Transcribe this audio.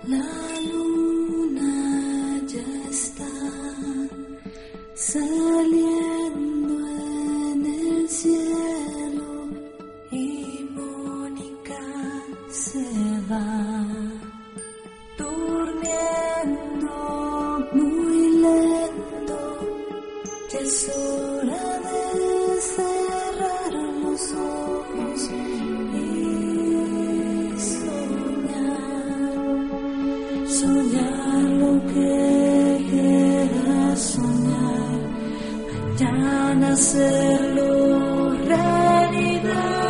La luna ya está saliendo en el cielo y Mónica se va durmiendo muy lento. Ya es hora de cerrar los ojos y soñar lo que quieras soñar, mañana hacerlo realidad.